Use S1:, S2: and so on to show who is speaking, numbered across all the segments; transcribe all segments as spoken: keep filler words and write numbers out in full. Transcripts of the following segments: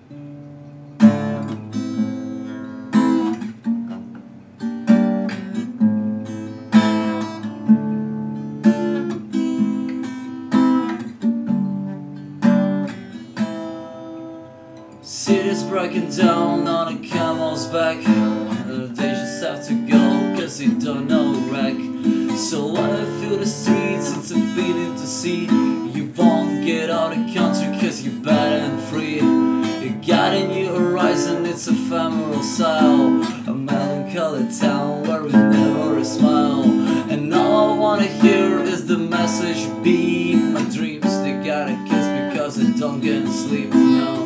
S1: City's breaking down on a camel's back. They just have to go cause they don't know wreck. So when I feel the streets, it's a feeling to see. You won't get out of country cause you're bad and free. You got a new horizon, it's ephemeral style. A melancholy town where we never smile. And all I wanna hear is the message be my dreams, they gotta kiss because I don't get sleep now.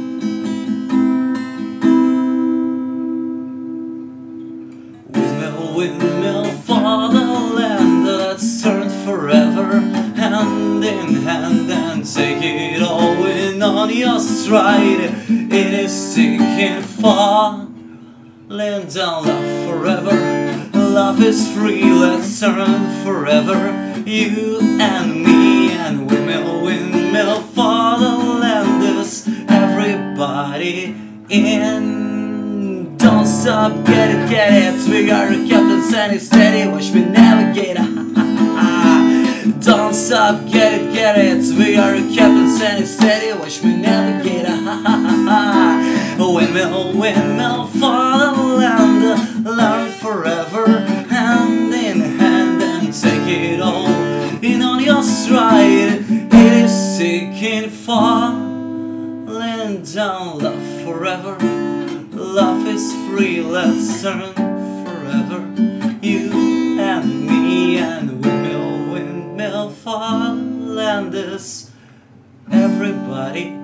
S1: Windmill for the land that's turned forever, hand in hand, and take it all in on your stride. It is sinking far, laying down love forever. Love is free, let's turn forever, you and me. And windmill, windmill for the land is everybody in. Don't stop, get it, get it. We are the captain, standing steady, watch me navigate. Don't stop, get it, get it. We are the captain, standing steady, watch me navigate. Windmill, windmill for the land, learn forever, hand in hand, and take it all in on your stride. It is sinking far, laying down love forever. Love is free, let's turn forever, you and me. And windmill, windmill for land is everybody